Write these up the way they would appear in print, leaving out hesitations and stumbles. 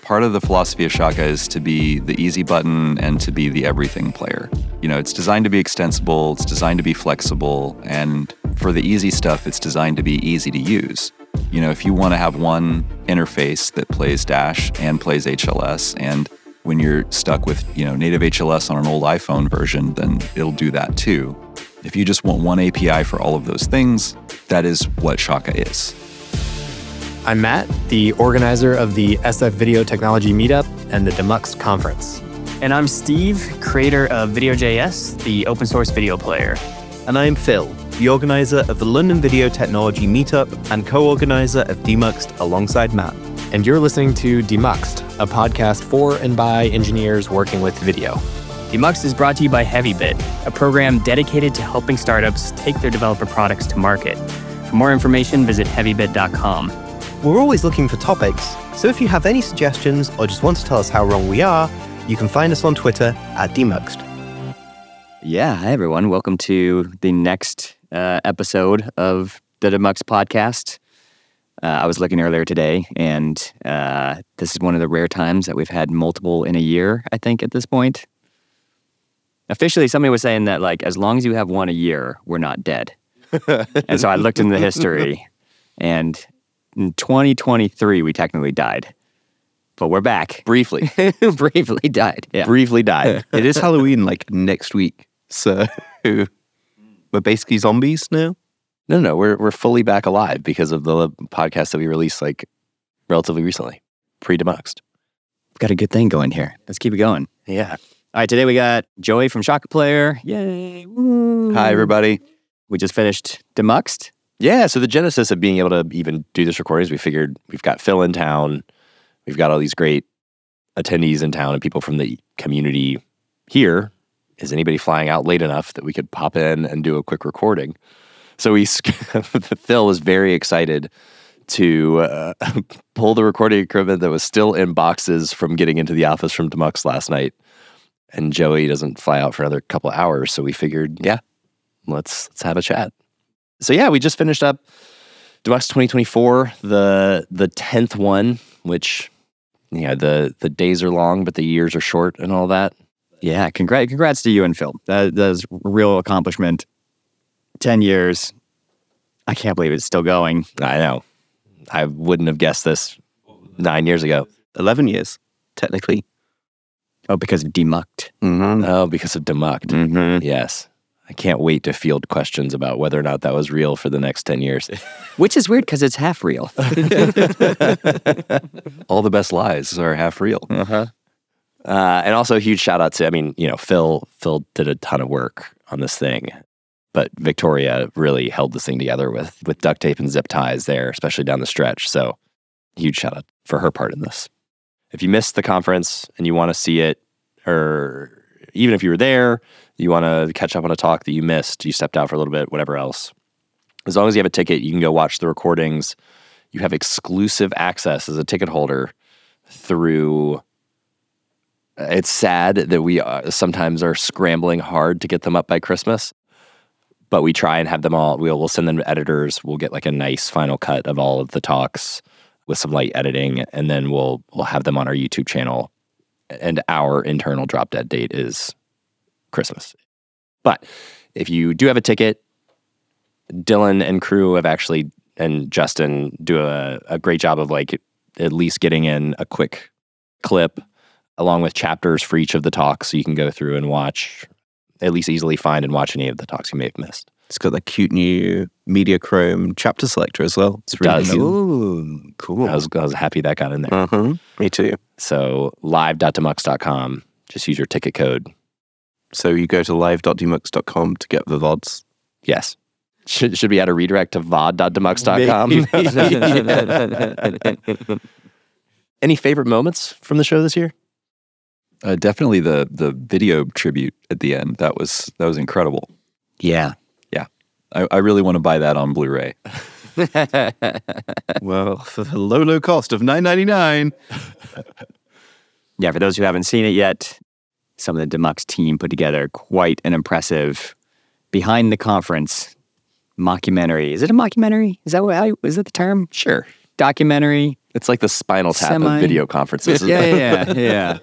Part of the philosophy of Shaka is to be the easy button and to be the everything player. It's designed to be extensible, it's designed to be flexible, and for the easy stuff, it's designed to be easy to use. If you want to have one interface that plays Dash and plays HLS, and when you're stuck with, native HLS on an old iPhone version, then it'll do that too. If you just want one API for all of those things, that is what Shaka is. I'm Matt, the organizer of the SF Video Technology Meetup and the Demuxed Conference. And I'm Steve, creator of Video.js, the open source video player. And I'm Phil, the organizer of the London Video Technology Meetup and co-organizer of Demuxed alongside Matt. And you're listening to Demuxed, a podcast for and by engineers working with video. Demuxed is brought to you by HeavyBit, a program dedicated to helping startups take their developer products to market. For more information, visit heavybit.com. We're always looking for topics, so if you have any suggestions or just want to tell us how wrong we are, you can find us on Twitter @Demuxed. Yeah, hi everyone. Welcome to the next episode of the Demuxed podcast. I was looking earlier today, and this is one of the rare times that we've had multiple in a year, I think, at this point. Officially, somebody was saying that, as long as you have one a year, we're not dead. And so I looked into the history, and in 2023, we technically died. But we're back. Briefly. Briefly died. Yeah. Briefly died. It is Halloween next week. So we're basically zombies now? No, we're fully back alive because of the podcast that we released relatively recently. Pre-Demuxed. Got a good thing going here. Let's keep it going. Yeah. All right, today we got Joey from Shaka Player. Yay. Woo. Hi, everybody. We just finished Demuxed. Yeah, so the genesis of being able to even do this recording is we figured we've got Phil in town. We've got all these great attendees in town and people from the community here. Is anybody flying out late enough that we could pop in and do a quick recording? So Phil was very excited to pull the recording equipment that was still in boxes from getting into the office from Demuxed last night. And Joey doesn't fly out for another couple of hours. So we figured, let's have a chat. So yeah, we just finished up Demuxed 2024, the 10th one, which the days are long, but the years are short and all that. Yeah, congrats to you and Phil. That is a real accomplishment. 10 years. I can't believe it's still going. I know. I wouldn't have guessed this 9 years ago. 11 years, technically. Oh, because of Demuxed. Mm-hmm. Oh, because of Demuxed. Mm-hmm. Yes. I can't wait to field questions about whether or not that was real for the next 10 years. Which is weird because it's half real. All the best lies are half real. Uh-huh. And also a huge shout out to, Phil did a ton of work on this thing, but Victoria really held this thing together with duct tape and zip ties there, especially down the stretch. So huge shout out for her part in this. If you missed the conference and you want to see it, or even if you were there, you want to catch up on a talk that you missed, you stepped out for a little bit, whatever else. As long as you have a ticket, you can go watch the recordings. You have exclusive access as a ticket holder through... It's sad that we sometimes are scrambling hard to get them up by Christmas, but we try and have them all. We'll send them to editors. We'll get a nice final cut of all of the talks with some light editing, and then we'll have them on our YouTube channel. And our internal drop dead date is Christmas. But if you do have a ticket, Dylan and crew and Justin do a great job of at least getting in a quick clip along with chapters for each of the talks, so you can go through and watch, at least easily find and watch any of the talks you may have missed. It's got that cute new MediaChrome chapter selector as well. It's really does. Ooh, cool. I was happy that got in there. Me too. So live.demuxed.com. Just use your ticket code. So you go to live.demuxed.com to get the VODs. Yes. Should we add a redirect to vod.demuxed.com? Any favorite moments from the show this year? Definitely the video tribute at the end. That was incredible. Yeah. I really want to buy that on Blu-ray. Well, for the low cost of $9.99. Yeah, for those who haven't seen it yet, some of the Demuxed team put together quite an impressive behind the conference mockumentary. Is it a mockumentary? Is that the term? Sure. documentary. It's like the Spinal Tap Semi. of video conferences. Yeah.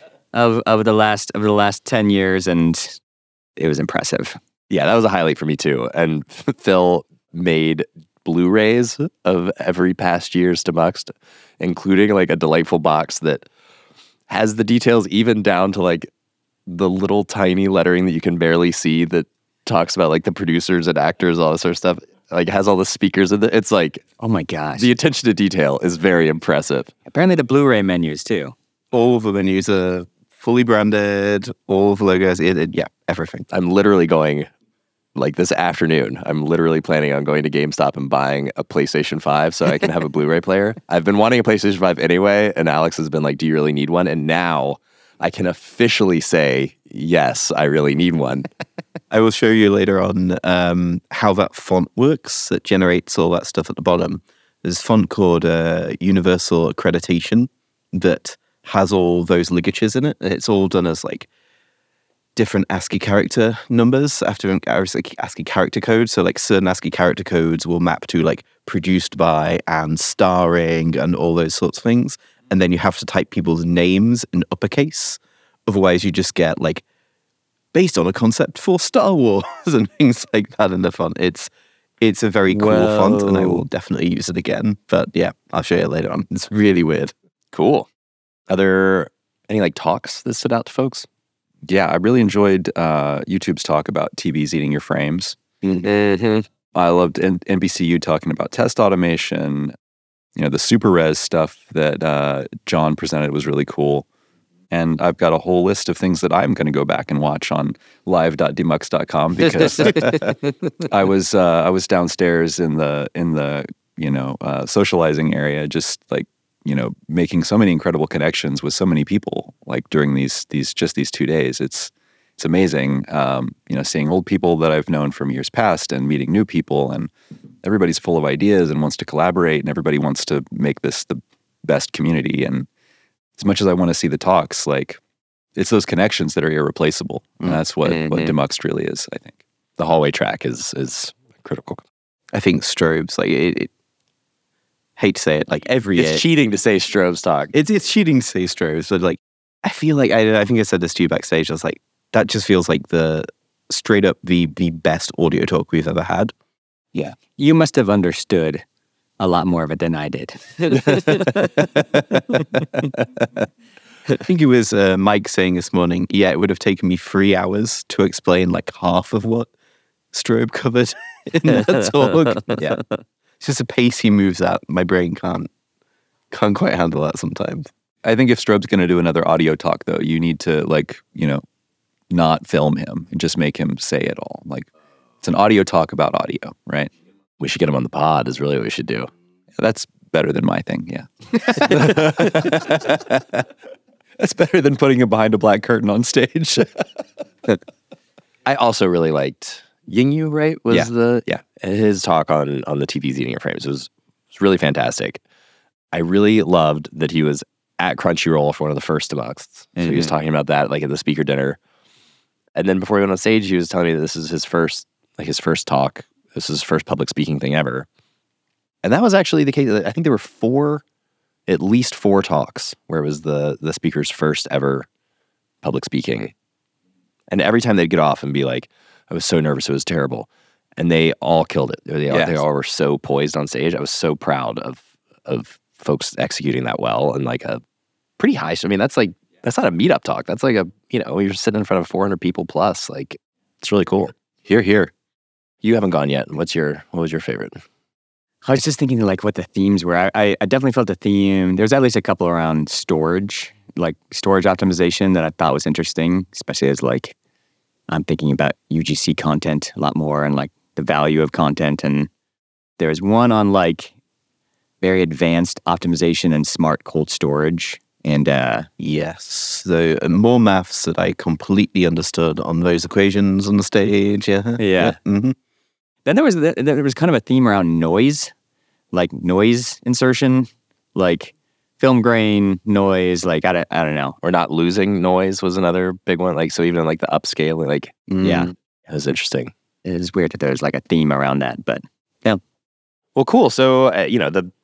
Of the last 10 years, and it was impressive. Yeah, that was a highlight for me too. And Phil made Blu-rays of every past year's Demuxed, including like a delightful box that has the details even down to like the little tiny lettering that you can barely see that talks about like the producers and actors, all this sort of stuff. Like has all the speakers in it. It's like, oh my gosh. The attention to detail is very impressive. Apparently the Blu-ray menus too. All of the menus are fully branded, all of the logos, everything. I'm literally going, like this afternoon, I'm literally planning on going to GameStop and buying a PlayStation 5 so I can have a Blu-ray player. I've been wanting a PlayStation 5 anyway, and Alex has been like, do you really need one? And now I can officially say, yes, I really need one. I will show you later on how that font works that generates all that stuff at the bottom. There's a font called Universal Accreditation that has all those ligatures in it. It's all done as like different ASCII character numbers after ASCII character code. So like certain ASCII character codes will map to like produced by and starring and all those sorts of things. And then you have to type people's names in uppercase. Otherwise you just get like based on a concept for Star Wars and things like that in the font. It's a very cool font, and I will definitely use it again. But yeah, I'll show you later on. It's really weird. Cool. Are there any like talks that stood out to folks? Yeah, I really enjoyed YouTube's talk about TVs eating your frames. Mm-hmm. I loved NBCU talking about test automation. You know, the super res stuff that John presented was really cool. And I've got a whole list of things that I'm going to go back and watch on live.demux.com because I was downstairs in the socializing area, just like, you know, making so many incredible connections with so many people like during these 2 days. It's amazing, seeing old people that I've known from years past and meeting new people, and everybody's full of ideas and wants to collaborate, and everybody wants to make this the best community. And as much as I want to see the talks, like it's those connections that are irreplaceable. And that's what Demuxed really is, I think. The hallway track is critical. I think Strobes, like it hate to say it, like every year. It's cheating to say Strobes talk. It's cheating to say Strobes, but like I feel like I think I said this to you backstage. I was like, that just feels like the straight up the best audio talk we've ever had. Yeah. You must have understood a lot more of it than I did. I think it was Mike saying this morning, yeah, it would have taken me 3 hours to explain like half of what Strobe covered in that talk. Yeah. It's just a pace he moves at. My brain can't quite handle that sometimes. I think if Strobe's going to do another audio talk, though, you need to not film him and just make him say it all. Like it's an audio talk about audio, right? We should get him on the pod is really what we should do. That's better than my thing, yeah. That's better than putting him behind a black curtain on stage. I also really liked Yingyu, right? His talk on the TVs eating your frames was really fantastic. I really loved that he was at Crunchyroll for one of the first Demuxed. So he was talking about that like at the speaker dinner. And then before he went on stage, he was telling me that this is his first talk. This is his first public speaking thing ever. And that was actually the case. I think there were at least four talks where it was the speaker's first ever public speaking. And every time they'd get off and be like, I was so nervous, it was terrible. And they all killed it. They all were so poised on stage. I was so proud of folks executing that well and like a pretty high. I mean, that's not a meetup talk. That's like you're sitting in front of 400 people plus. Like, it's really cool. Here. You haven't gone yet. What was your favorite? I was just thinking like what the themes were. I definitely felt the theme. There's at least a couple around storage, like storage optimization that I thought was interesting, especially as like I'm thinking about UGC content a lot more and like the value of content. And there's one on like very advanced optimization and smart cold storage. And yes, so more maths that I completely understood on those equations on the stage. Yeah. Mm-hmm. Then there was kind of a theme around noise, like noise insertion, like film grain noise. Like I don't know. Or not losing noise was another big one. Like so, even like the upscaling, like yeah, it was interesting. It is weird that there's like a theme around that, but yeah. Well, cool. So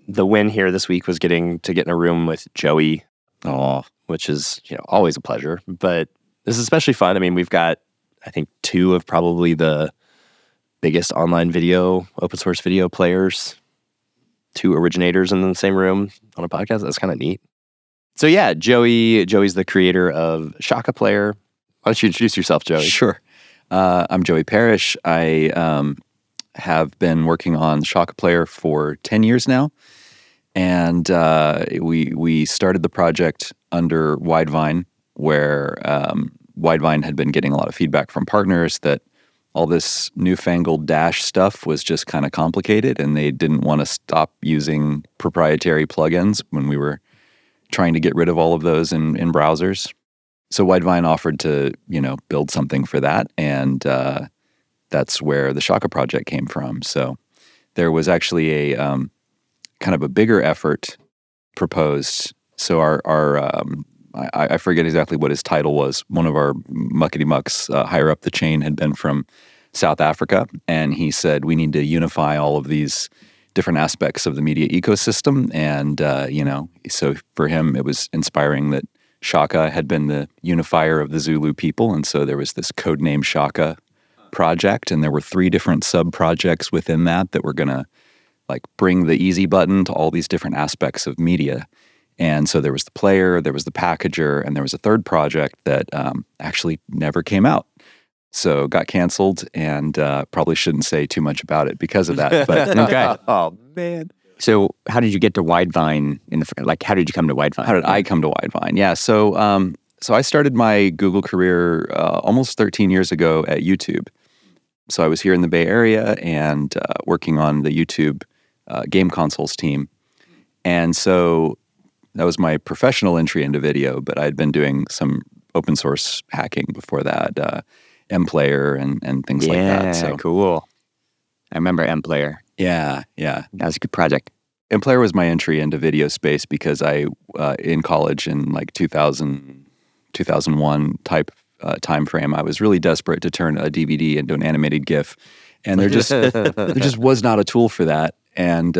The win here this week was getting in a room with Joey, which is always a pleasure. But this is especially fun. I mean, we've got, I think, 2 of probably the biggest online open source video players, 2 originators in the same room on a podcast. That's kind of neat. So yeah, Joey's the creator of Shaka Player. Why don't you introduce yourself, Joey? Sure. I'm Joey Parrish. I have been working on Shaka Player for 10 years now. And we started the project under Widevine, where Widevine had been getting a lot of feedback from partners that all this newfangled Dash stuff was just kind of complicated, and they didn't want to stop using proprietary plugins when we were trying to get rid of all of those in browsers. So Widevine offered to, build something for that, and that's where the Shaka project came from. So there was actually a kind of a bigger effort proposed. So I forget exactly what his title was. One of our muckety mucks higher up the chain had been from South Africa, and he said we need to unify all of these different aspects of the media ecosystem. And so for him, it was inspiring that Shaka had been the unifier of the Zulu people, and so there was this codename Shaka project, and there were 3 different sub-projects within that were going to bring the easy button to all these different aspects of media. And so there was the player, there was the packager, and there was a 3rd project that actually never came out. So got canceled, and probably shouldn't say too much about it because of that. But Okay. Oh, man. So how did you get to Widevine? How did you come to Widevine? How did I come to Widevine? Yeah, so I started my Google career almost 13 years ago at YouTube. So I was here in the Bay Area and working on the YouTube game consoles team. And so that was my professional entry into video, but I'd been doing some open source hacking before that, MPlayer and things like that. So cool. I remember MPlayer. Yeah. That was a good project. MPlayer was my entry into video space because I, in college in 2000, 2001 type time frame, I was really desperate to turn a DVD into an animated GIF. And there just was not a tool for that. And,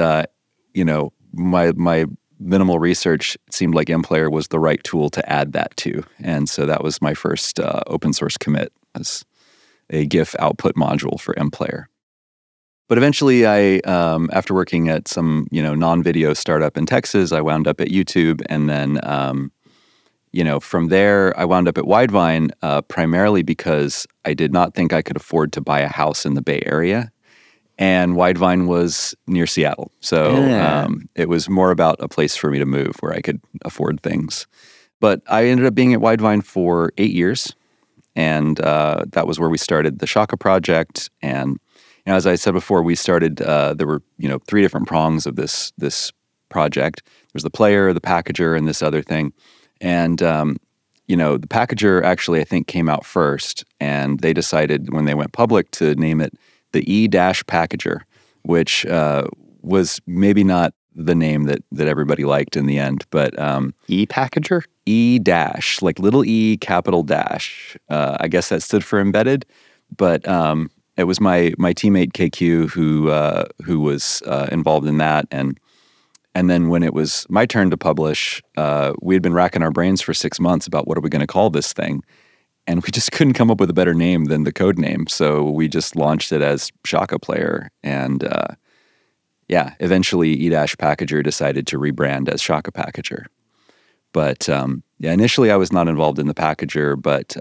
my minimal research seemed like MPlayer was the right tool to add that to. And so that was my first open source commit, as a GIF output module for MPlayer. But eventually I, after working at some, non-video startup in Texas, I wound up at YouTube. And then, from there, I wound up at Widevine primarily because I did not think I could afford to buy a house in the Bay Area. And Widevine was near Seattle. So it was more about a place for me to move where I could afford things. But I ended up being at Widevine for 8 years. And that was where we started the Shaka project. And as I said before, we started, there were 3 different prongs of this project. There's the player, the packager, and this other thing. And, the packager actually, I think, came out first. And they decided when they went public to name it the E-Packager, which was maybe not the name that everybody liked in the end. But E-Packager? E-, like little E, capital dash. I guess that stood for embedded. But it was my teammate KQ who was involved in that. And then when it was my turn to publish, we had been racking our brains for 6 months about what are we going to call this thing. And we just couldn't come up with a better name than the code name. So we just launched it as Shaka Player. And eventually E-Packager decided to rebrand as Shaka Packager. But initially I was not involved in the packager, but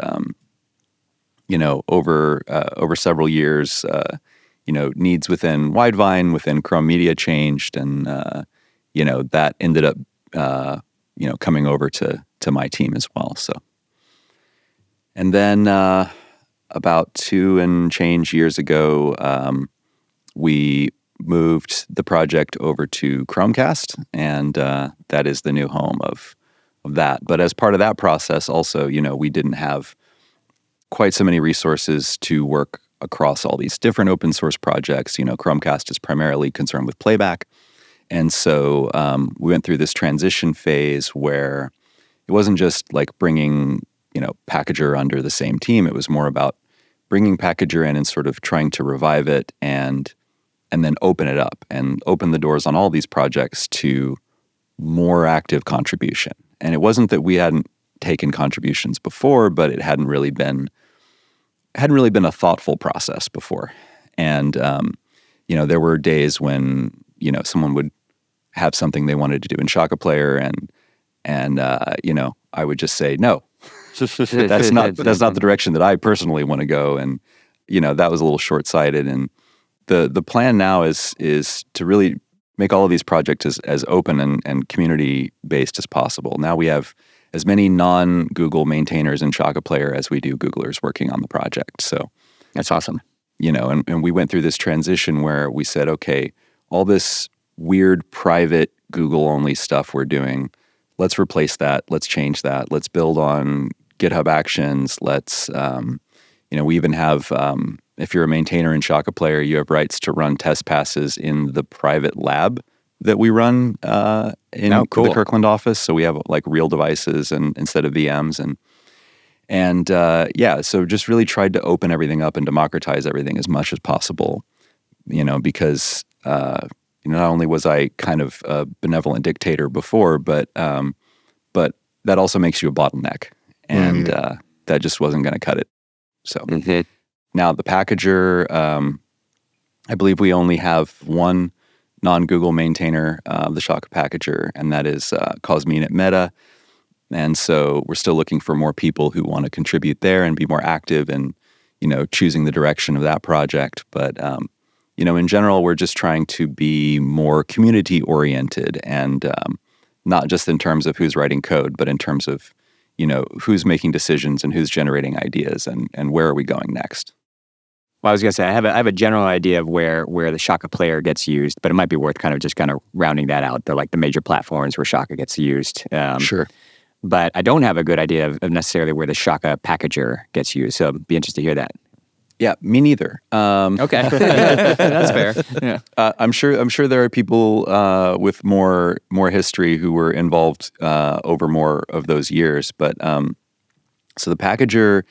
over several years, needs within Widevine, within Chrome Media changed, and that ended up coming over to my team as well. So, and then about 2 and change years ago, we moved the project over to Chromecast, and that is the new home of that. But as part of that process, also, we didn't have quite so many resources to work across all these different open source projects. Chromecast is primarily concerned with playback. And so we went through this transition phase where it wasn't just like bringing, Packager under the same team. It was more about bringing Packager in and sort of trying to revive it and and then open it up and open the doors on all these projects to more active contribution. And it wasn't that we hadn't taken contributions before, but it hadn't really been a thoughtful process before. And there were days when someone would have something they wanted to do in Shakaplayer, and I would just say no. That's not the direction that I personally want to go, and that was a little short-sighted. And the plan now is to really make all of these projects as open and community-based as possible. Now we have as many non-Google maintainers in Shakaplayer as we do Googlers working on the project. So that's awesome. And we went through this transition where we said, okay, all this weird private Google-only stuff we're doing, let's replace that. Let's change that. Let's build on GitHub Actions. Let's, we even have, if you're a maintainer in Shakaplayer, you have rights to run test passes in the private lab that we run in the Kirkland office. So we have like real devices and instead of VMs so just really tried to open everything up and democratize everything as much as possible, because not only was I kind of a benevolent dictator before, but that also makes you a bottleneck, and that just wasn't going to cut it. So now the packager, I believe we only have one non-Google maintainer of the Shaka packager, and that is Cosmin at Meta. And so we're still looking for more people who want to contribute there and be more active in, choosing the direction of that project. But, in general, we're just trying to be more community-oriented and not just in terms of who's writing code, but in terms of, who's making decisions and who's generating ideas and where are we going next. Well, I was going to say, I have a general idea of where the Shakaplayer gets used, but it might be worth kind of rounding that out. They're like the major platforms where Shaka gets used. Sure. But I don't have a good idea of necessarily where the Shaka packager gets used, so I'd be interested to hear that. Yeah, me neither. Okay, that's fair. Yeah. I'm sure there are people with more history who were involved over more of those years. But so the packager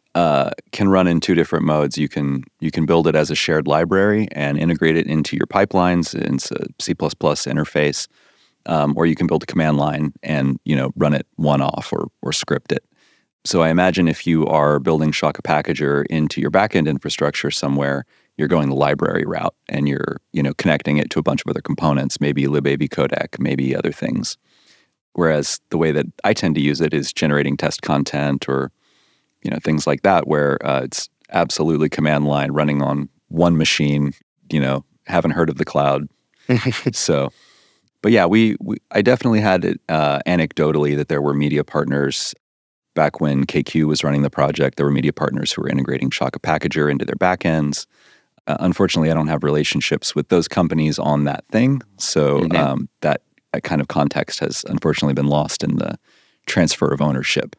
can run in two different modes. You can build it as a shared library and integrate it into your pipelines. It's a C++ interface. Or you can build a command line and, run it one-off or script it. So I imagine if you are building Shaka Packager into your backend infrastructure somewhere, you're going the library route and you're, connecting it to a bunch of other components, maybe libav codec, maybe other things. Whereas the way that I tend to use it is generating test content or, things like that, where it's absolutely command line running on one machine, haven't heard of the cloud. So... But yeah, I definitely had it anecdotally that there were media partners back when KQ was running the project. There were media partners who were integrating Shaka Packager into their backends. Unfortunately, I don't have relationships with those companies on that thing. So that kind of context has unfortunately been lost in the transfer of ownership.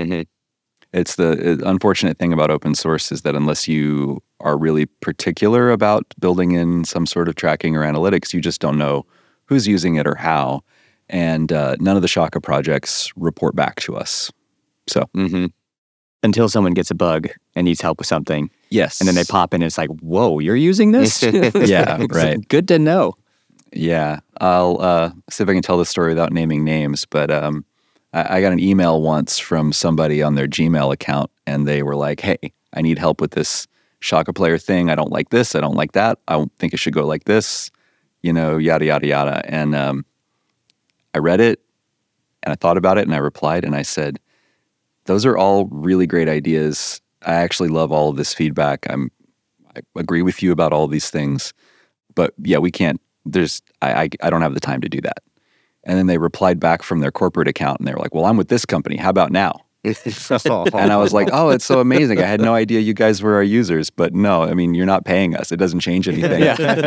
It's the unfortunate thing about open source is that unless you are really particular about building in some sort of tracking or analytics, you just don't know who's using it or how, and none of the Shaka projects report back to us. So until someone gets a bug and needs help with something, yes, and then they pop in and it's like, whoa, you're using this? Yeah, right. Good to know. Yeah, I'll see if I can tell the story without naming names, but I got an email once from somebody on their Gmail account, and they were like, hey, I need help with this Shakaplayer thing. I don't like this. I don't like that. I think it should go like this. Yada, yada, yada. And I read it and I thought about it and I replied and I said, those are all really great ideas. I actually love all of this feedback. I agree with you about all of these things. But yeah, we can't, I don't have the time to do that. And then they replied back from their corporate account and they were like, well, I'm with this company. How about now? And I was like, oh, it's so amazing. I had no idea you guys were our users, but no, I mean, you're not paying us. It doesn't change anything.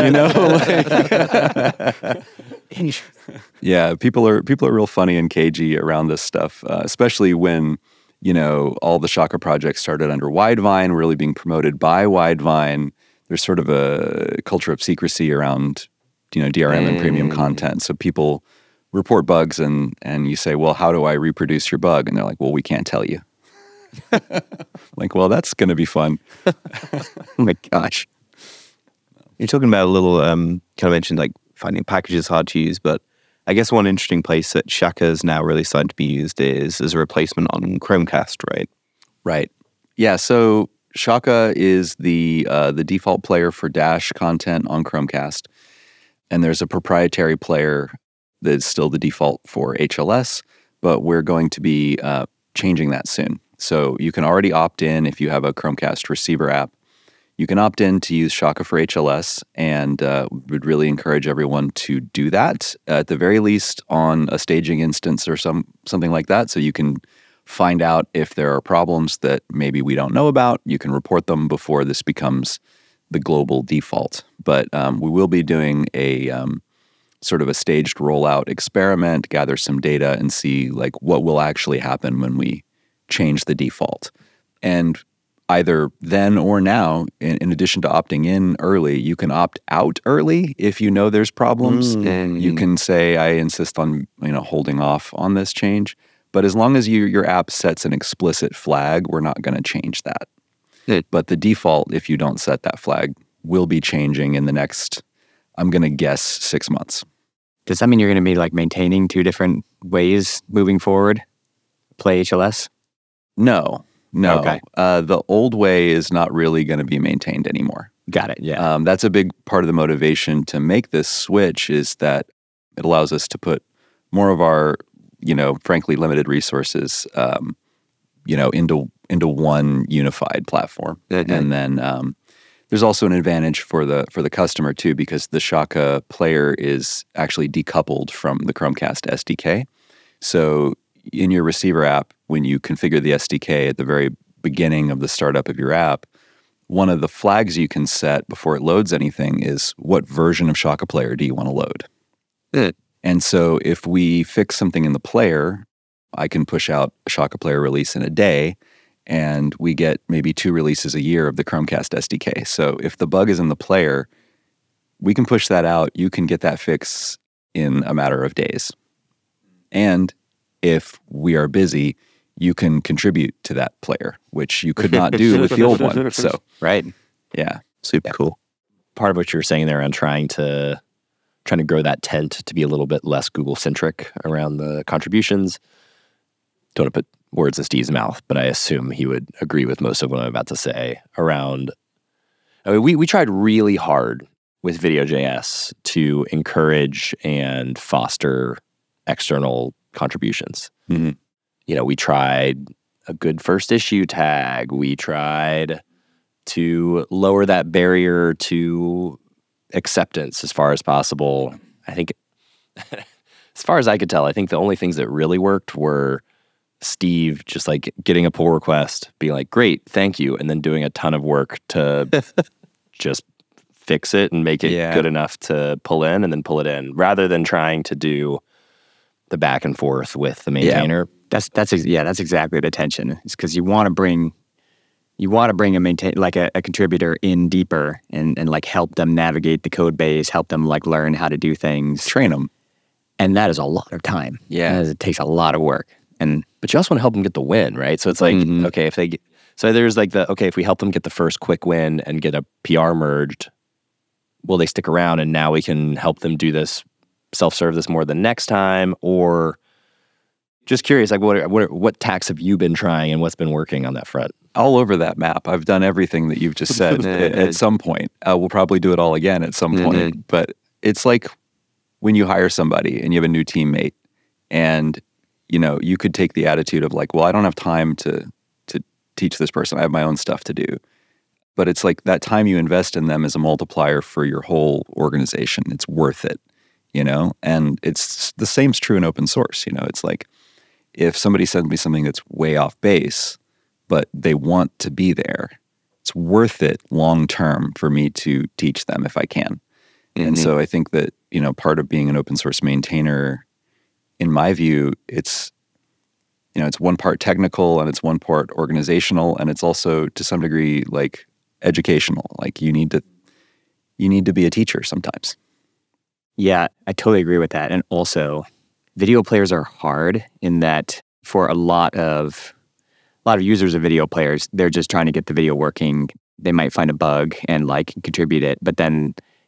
Yeah, people are real funny and cagey around this stuff, especially when, all the Shaka projects started under Widevine, really being promoted by Widevine. There's sort of a culture of secrecy around, DRM and premium content. So people report bugs and you say, well, how do I reproduce your bug? And they're like, well, we can't tell you. Like, well, that's going to be fun. Oh my gosh. You're talking about a little, kind of mentioned like finding packages hard to use, but I guess one interesting place that Shaka is now really starting to be used is as a replacement on Chromecast, right? Right. Yeah. So Shaka is the default player for Dash content on Chromecast, and there's a proprietary player that's still the default for HLS, but we're going to be changing that soon. So you can already opt in if you have a Chromecast receiver app. You can opt in to use Shaka for HLS, and would really encourage everyone to do that, at the very least on a staging instance or something like that, so you can find out if there are problems that maybe we don't know about. You can report them before this becomes the global default. But we will be doing a sort of a staged rollout experiment, gather some data, and see like what will actually happen when we change the default. And either then or now, in addition to opting in early, you can opt out early if you know there's problems. And you can say, I insist on holding off on this change. But as long as your app sets an explicit flag, we're not going to change that. But the default, if you don't set that flag, will be changing in the next, I'm going to guess, 6 months. Does that mean you're going to be like maintaining two different ways moving forward? Play HLS? No. Okay. The old way is not really going to be maintained anymore. Got it. Yeah. That's a big part of the motivation to make this switch, is that it allows us to put more of our, frankly, limited resources, into one unified platform. And then there's also an advantage for the customer too, because the Shaka player is actually decoupled from the Chromecast SDK. So in your receiver app, when you configure the SDK at the very beginning of the startup of your app, one of the flags you can set before it loads anything is what version of Shaka Player do you want to load? And so if we fix something in the player, I can push out a Shaka Player release in a day, and we get maybe 2 releases a year of the Chromecast SDK. So if the bug is in the player, we can push that out. You can get that fix in a matter of days. And if we are busy, you can contribute to that player, which you could not do with the old one. So, right. Yeah. Super cool. Part of what you were saying there on trying to grow that tent to be a little bit less Google-centric around the contributions. Don't want to put words in Steve's mouth, but I assume he would agree with most of what I'm about to say around... we tried really hard with Video.js to encourage and foster external contributions. Mm-hmm. We tried a good first issue tag. We tried to lower that barrier to acceptance as far as possible. I think, as far as I could tell, I think the only things that really worked were Steve just like getting a pull request, being like, great, thank you, and then doing a ton of work to just fix it and make it good enough to pull in and then pull it in, rather than trying to do the back and forth with the maintainer. That's exactly the tension. It's because you want to bring a contributor in deeper and like help them navigate the code base, help them like learn how to do things, train them. And that is a lot of time. Yeah. It takes a lot of work. But you also want to help them get the win, right? So it's like, okay, there's like if we help them get the first quick win and get a PR merged, will they stick around and now we can help them do this, self-serve this more the next time? Or just curious, like what tacks have you been trying and what's been working on that front? All over that map. I've done everything that you've just said at some point. We'll probably do it all again at some point. But it's like when you hire somebody and you have a new teammate, and you could take the attitude of like, well, I don't have time to teach this person. I have my own stuff to do. But it's like that time you invest in them is a multiplier for your whole organization. It's worth it, And it's the same's true in open source. It's like if somebody sends me something that's way off base, but they want to be there, it's worth it long term for me to teach them if I can. And so I think that, part of being an open source maintainer, in my view, it's one part technical and it's one part organizational, and it's also to some degree like educational. Like you need to be a teacher sometimes. Yeah, I totally agree with that. And also, video players are hard in that for a lot of users of video players, they're just trying to get the video working. They might find a bug and like contribute it, but then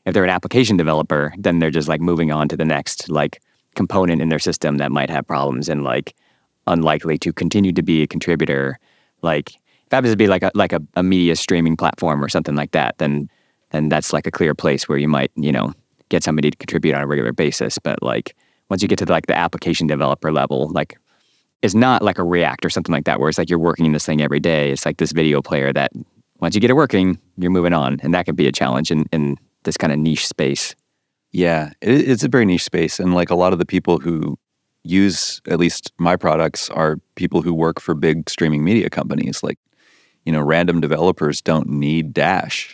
If they're an application developer, then they're just like moving on to the next like component in their system that might have problems and like unlikely to continue to be a contributor. Like if it happens to be like a media streaming platform or something like that, then that's like a clear place where you might, get somebody to contribute on a regular basis. But like once you get to like the application developer level, like it's not like a React or something like that, where it's like you're working in this thing every day. It's like this video player that once you get it working, you're moving on. And that can be a challenge in this kind of niche space. Yeah, it's a very niche space. And like a lot of the people who use at least my products are people who work for big streaming media companies. Like, random developers don't need Dash.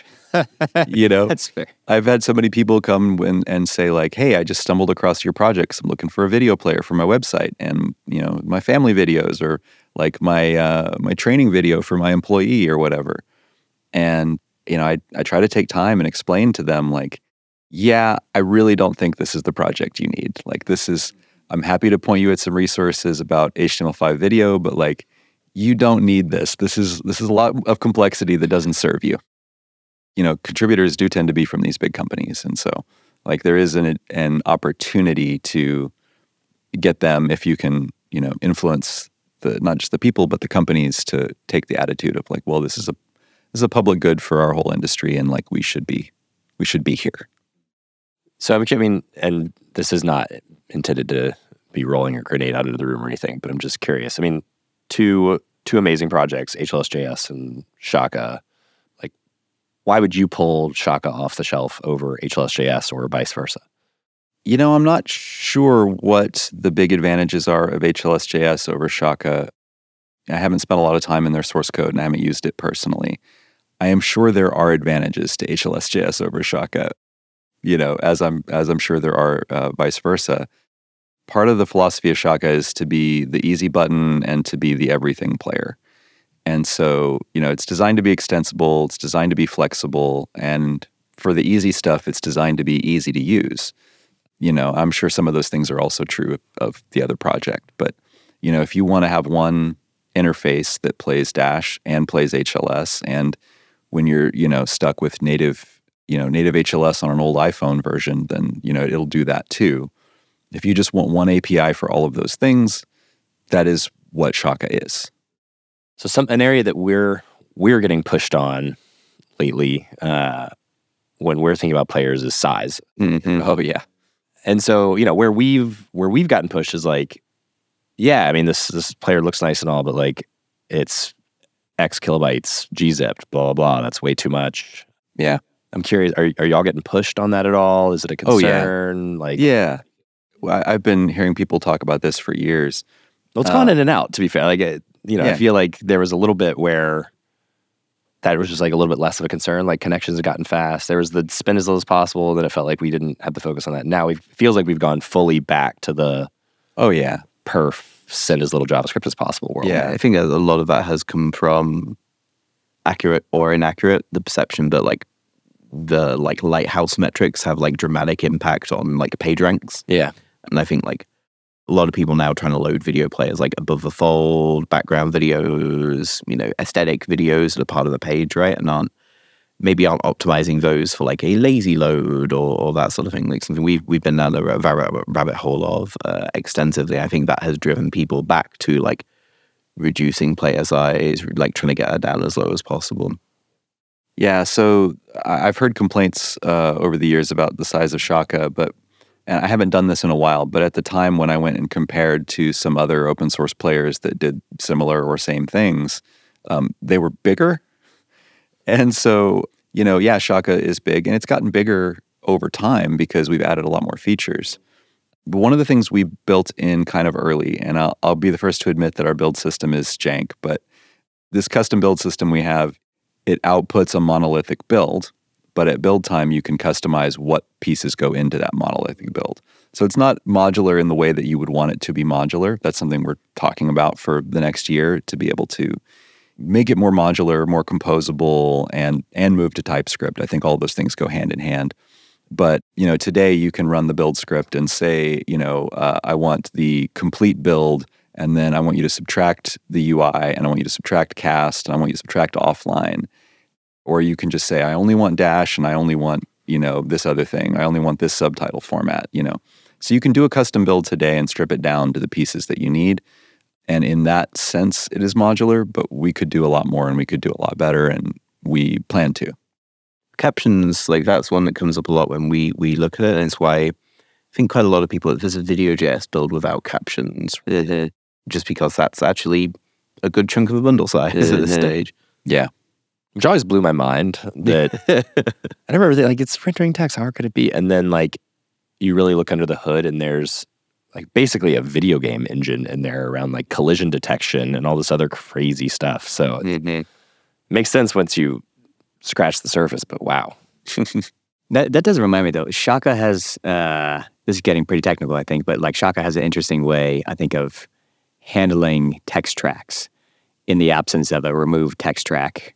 That's fair. I've had so many people come and say like, hey, I just stumbled across your projects. I'm looking for a video player for my website and, my family videos or like my training video for my employee or whatever. And, I try to take time and explain to them like, yeah, I really don't think this is the project you need. Like I'm happy to point you at some resources about HTML5 video, but like, you don't need this. This is a lot of complexity that doesn't serve you. Contributors do tend to be from these big companies. And so like there is an opportunity to get them if you can, influence not just the people, but the companies to take the attitude of like, well, this is a public good for our whole industry. And like, we should be here. So I mean, and this is not intended to be rolling a grenade out of the room or anything, but I'm just curious. I mean, two amazing projects, HLS.js and Shaka. Like, why would you pull Shaka off the shelf over HLS.js or vice versa? I'm not sure what the big advantages are of HLS.js over Shaka. I haven't spent a lot of time in their source code and I haven't used it personally. I am sure there are advantages to HLS.js over Shaka, as I'm sure there are vice versa. Part of the philosophy of Shaka is to be the easy button and to be the everything player. And so, it's designed to be extensible, it's designed to be flexible, and for the easy stuff, it's designed to be easy to use. I'm sure some of those things are also true of the other project. But, if you want to have one interface that plays Dash and plays HLS, and when you're, stuck with native HLS on an old iPhone version, then, it'll do that too. If you just want one API for all of those things, that is what Shaka is. So an area that we're getting pushed on lately when we're thinking about players is size. Mm-hmm. Oh yeah. And so, where we've gotten pushed is like, yeah, I mean this player looks nice and all, but like it's X kilobytes gzipped, blah blah blah. That's way too much. Yeah. I'm curious, are y'all getting pushed on that at all? Is it a concern? Oh, yeah. I've been hearing people talk about this for years. Well, it's gone in and out, to be fair. Like, I feel like there was a little bit where that was just like a little bit less of a concern. Like connections have gotten fast. There was the spin as little as possible. Then it felt like we didn't have the focus on that. Now it feels like we've gone fully back to the perf send as little JavaScript as possible world. Yeah, I think a lot of that has come from accurate or inaccurate, the perception that like the like lighthouse metrics have like dramatic impact on like page ranks. Yeah. And I think like a lot of people now trying to load video players like above the fold, background videos, aesthetic videos that are part of the page, right? And aren't optimizing those for like a lazy load or that sort of thing. Like something we've been down the rabbit hole of extensively. I think that has driven people back to like reducing player size, like trying to get it down as low as possible. Yeah, so I've heard complaints over the years about the size of Shaka, and I haven't done this in a while, but at the time when I went and compared to some other open source players that did similar or same things, they were bigger. And so, Shaka is big, and it's gotten bigger over time because we've added a lot more features. But one of the things we built in kind of early, and I'll be the first to admit that our build system is jank, but this custom build system we have, it outputs a monolithic build, but at build time, you can customize what pieces go into that monolithic build. So it's not modular in the way that you would want it to be modular. That's something we're talking about for the next year, to be able to make it more modular, more composable, and move to TypeScript. I think all of those things go hand in hand. But, today you can run the build script and say, I want the complete build, and then I want you to subtract the UI, and I want you to subtract cast, and I want you to subtract offline. Or you can just say, I only want Dash, and I only want, this other thing. I only want this subtitle format, So you can do a custom build today and strip it down to the pieces that you need. And in that sense, it is modular, but we could do a lot more and we could do a lot better, and we plan to. Captions, like that's one that comes up a lot when we look at it, and it's why I think quite a lot of people, if there's a Video.js build without captions, just because that's actually a good chunk of the bundle size at this stage. Yeah. Which always blew my mind that I never really, like, it's rendering text, how hard could it be? And then, like, you really look under the hood and there's like basically a video game engine in there around like collision detection and all this other crazy stuff. So it makes sense once you scratch the surface, but wow. That does remind me though. Shaka has, this is getting pretty technical, I think, but like Shaka has an interesting way, I think, of handling text tracks in the absence of a remove text track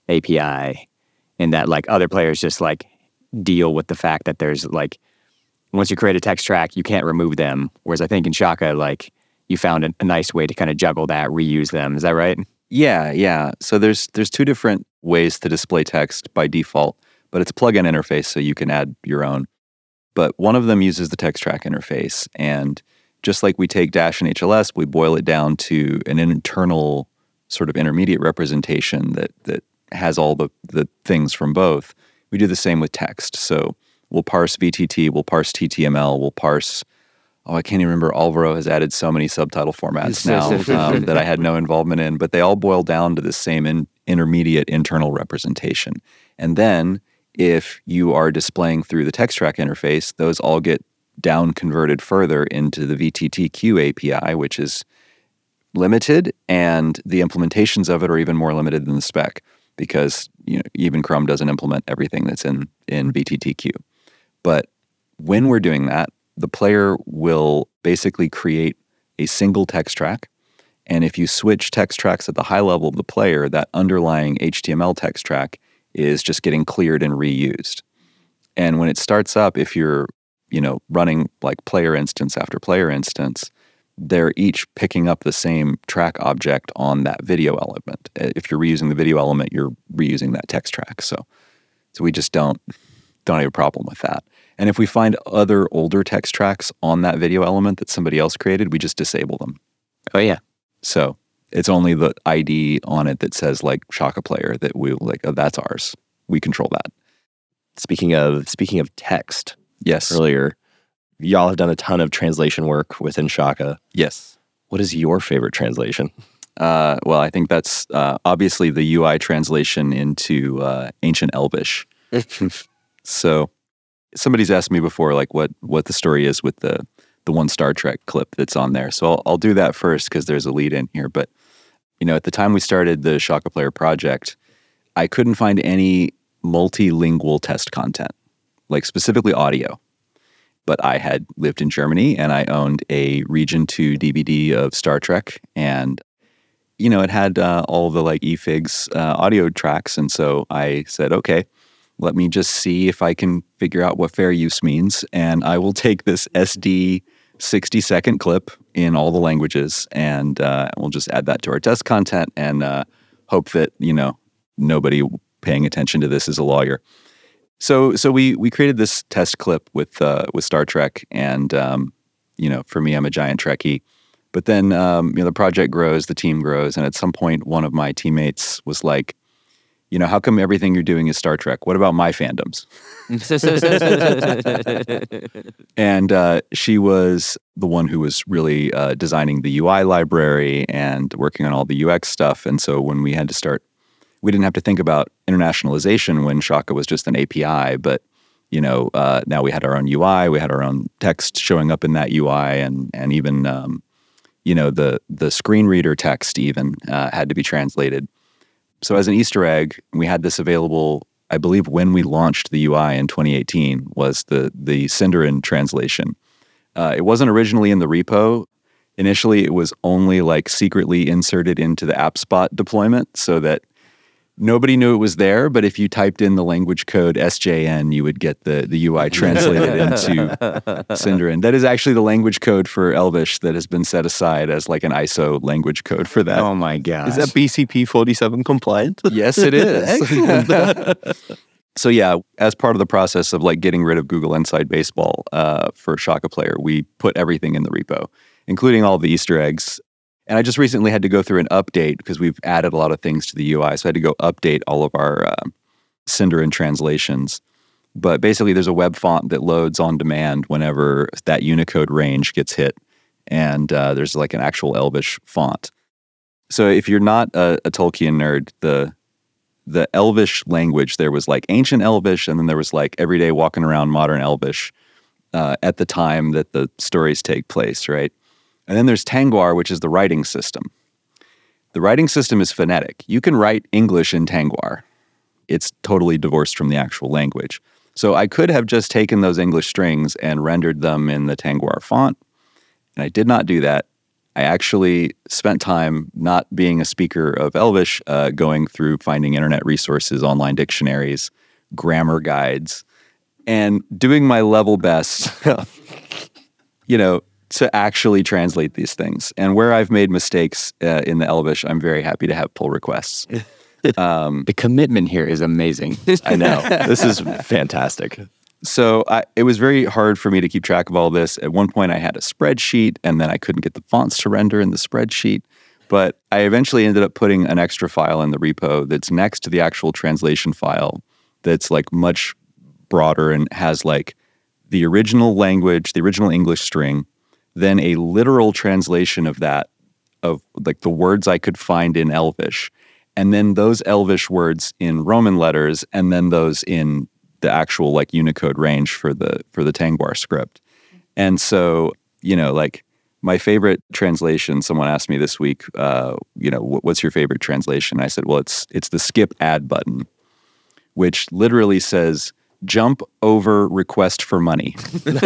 API, and that like other players just like deal with the fact that there's like, once you create a text track, you can't remove them. Whereas I think in Shaka, like you found a nice way to kind of juggle that, reuse them. Is that right? Yeah. So there's two different ways to display text by default, but it's a plugin interface, so you can add your own. But one of them uses the text track interface, and just like we take Dash and HLS, we boil it down to an internal sort of intermediate representation that has all the things from both. We do the same with text. So we'll parse VTT, we'll parse TTML, we'll parse, I can't even remember, Alvaro has added so many subtitle formats now that I had no involvement in, but they all boil down to the same intermediate internal representation. And then if you are displaying through the text track interface, those all get down converted further into the VTTQ API, which is limited, and the implementations of it are even more limited than the spec, because even Chrome doesn't implement everything that's in VTTQ. But when we're doing that, the player will basically create a single text track, and if you switch text tracks at the high level of the player, that underlying HTML text track is just getting cleared and reused. And when it starts up, if you're running like player instance after player instance, they're each picking up the same track object on that video element. If you're reusing the video element, you're reusing that text track. So we just don't have a problem with that. And if we find other older text tracks on that video element that somebody else created, we just disable them. Oh yeah. So it's only the ID on it that says like Shaka player that we like, oh, that's ours. We control that. Speaking of text, yes. Earlier, y'all have done a ton of translation work within Shaka. Yes. What is your favorite translation? Well, I think that's obviously the UI translation into ancient Elvish. So somebody's asked me before, like what the story is with the one Star Trek clip that's on there. So I'll do that first because there's a lead in here. But at the time we started the Shaka Player project, I couldn't find any multilingual test content, like specifically audio. But I had lived in Germany and I owned a Region 2 DVD of Star Trek, and it had all the like eFigs audio tracks, and so I said, okay, let me just see if I can figure out what fair use means, and I will take this SD 60-second clip in all the languages, and we'll just add that to our test content and hope that nobody paying attention to this is a lawyer. So we created this test clip with Star Trek, and for me, I'm a giant Trekkie. But then the project grows, the team grows, and at some point, one of my teammates was like, how come everything you're doing is Star Trek? What about my fandoms? And she was the one who was really designing the UI library and working on all the UX stuff. And so when we had to start, we didn't have to think about internationalization when Shaka was just an API, but now we had our own UI, we had our own text showing up in that UI, and even the screen reader text even had to be translated. So as an Easter egg, we had this available, I believe when we launched the UI in 2018, was the Sindarin translation. It wasn't originally in the repo. Initially, it was only like secretly inserted into the AppSpot deployment so that nobody knew it was there, but if you typed in the language code SJN, you would get the UI translated into Sindarin. That is actually the language code for Elvish that has been set aside as like an ISO language code for that. Oh my gosh. Is that BCP 47 compliant? Yes, it is. So yeah, as part of the process of like getting rid of Google Inside Baseball for Shaka Player, we put everything in the repo, including all the Easter eggs. And I just recently had to go through an update because we've added a lot of things to the UI. So I had to go update all of our Sindarin translations. But basically, there's a web font that loads on demand whenever that Unicode range gets hit. And there's like an actual Elvish font. So if you're not a Tolkien nerd, the Elvish language, there was like ancient Elvish, and then there was like everyday walking around modern Elvish at the time that the stories take place, right? And then there's Tangwar, which is the writing system. The writing system is phonetic. You can write English in Tangwar. It's totally divorced from the actual language. So I could have just taken those English strings and rendered them in the Tangwar font, and I did not do that. I actually spent time not being a speaker of Elvish, going through finding internet resources, online dictionaries, grammar guides, and doing my level best, to actually translate these things. And where I've made mistakes in the Elvish, I'm very happy to have pull requests. The commitment here is amazing. I know. This is fantastic. So it was very hard for me to keep track of all this. At one point, I had a spreadsheet, and then I couldn't get the fonts to render in the spreadsheet. But I eventually ended up putting an extra file in the repo that's next to the actual translation file that's like much broader and has like the original language, the original English string, then a literal translation of that, of like the words I could find in Elvish, and then those Elvish words in Roman letters, and then those in the actual like Unicode range for the Tangwar script. And so, like my favorite translation, someone asked me this week, what's your favorite translation? I said, well, it's the skip add button, which literally says, jump over request for money.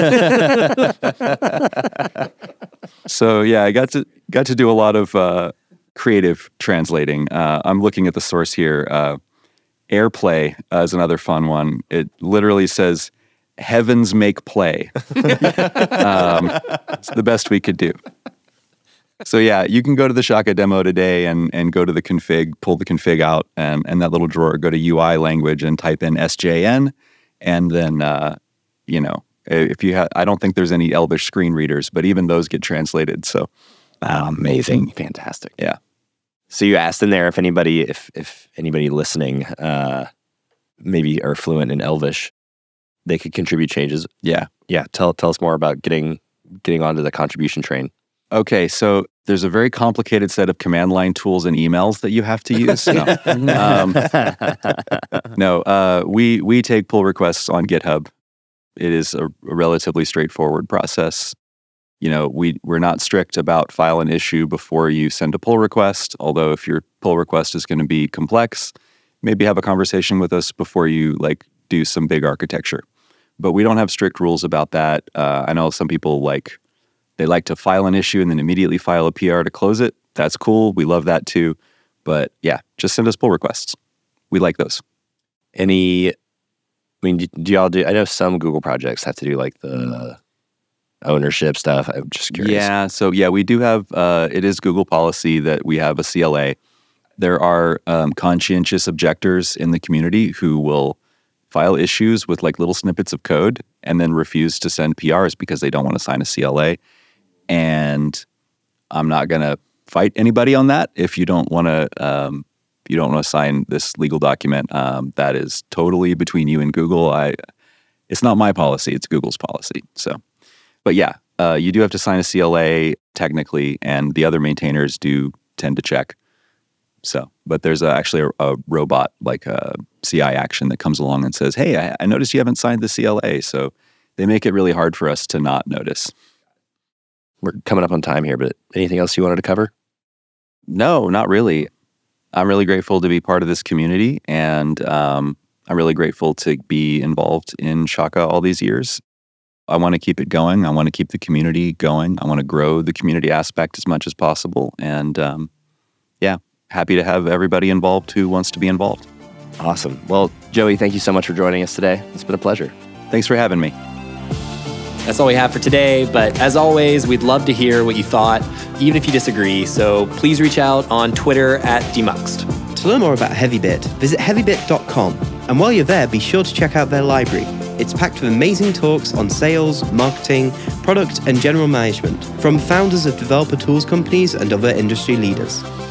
So yeah, I got to do a lot of creative translating. I'm looking at the source here. Airplay is another fun one. It literally says, heavens make play. It's the best we could do. So yeah, you can go to the Shaka demo today and go to the config, pull the config out, and that little drawer, go to UI language and type in SJN. And then, if you have, I don't think there's any Elvish screen readers, but even those get translated. So amazing. Fantastic. Yeah. So you asked in there if anybody listening, maybe are fluent in Elvish, they could contribute changes. Yeah. Yeah. Tell us more about getting onto the contribution train. Okay. So there's a very complicated set of command line tools and emails that you have to use. We take pull requests on GitHub. It is a relatively straightforward process. We're not strict about file an issue before you send a pull request, although if your pull request is going to be complex, maybe have a conversation with us before you do some big architecture. But we don't have strict rules about that. I know some people they like to file an issue and then immediately file a PR to close it. That's cool. We love that too. But yeah, just send us pull requests. We like those. Do y'all do, I know some Google projects have to do like the ownership stuff. I'm just curious. Yeah. So yeah, we do have, it is Google policy that we have a CLA. There are conscientious objectors in the community who will file issues with little snippets of code and then refuse to send PRs because they don't want to sign a CLA. And I'm not going to fight anybody on that. If you don't want to, sign this legal document, that is totally between you and Google. It's not my policy; it's Google's policy. So, but yeah, you do have to sign a CLA technically, and the other maintainers do tend to check. So, but there's actually a robot like a CI action that comes along and says, "Hey, I noticed you haven't signed the CLA." So they make it really hard for us to not notice. We're coming up on time here, but anything else you wanted to cover? No, not really. I'm really grateful to be part of this community, and I'm really grateful to be involved in Shaka all these years. I want to keep it going. I want to keep the community going. I want to grow the community aspect as much as possible. And happy to have everybody involved who wants to be involved. Awesome. Well, Joey, thank you so much for joining us today. It's been a pleasure. Thanks for having me. That's all we have for today, but as always, we'd love to hear what you thought, even if you disagree, so please reach out on Twitter @Demuxed. To learn more about HeavyBit, visit heavybit.com. And while you're there, be sure to check out their library. It's packed with amazing talks on sales, marketing, product, and general management from founders of developer tools companies and other industry leaders.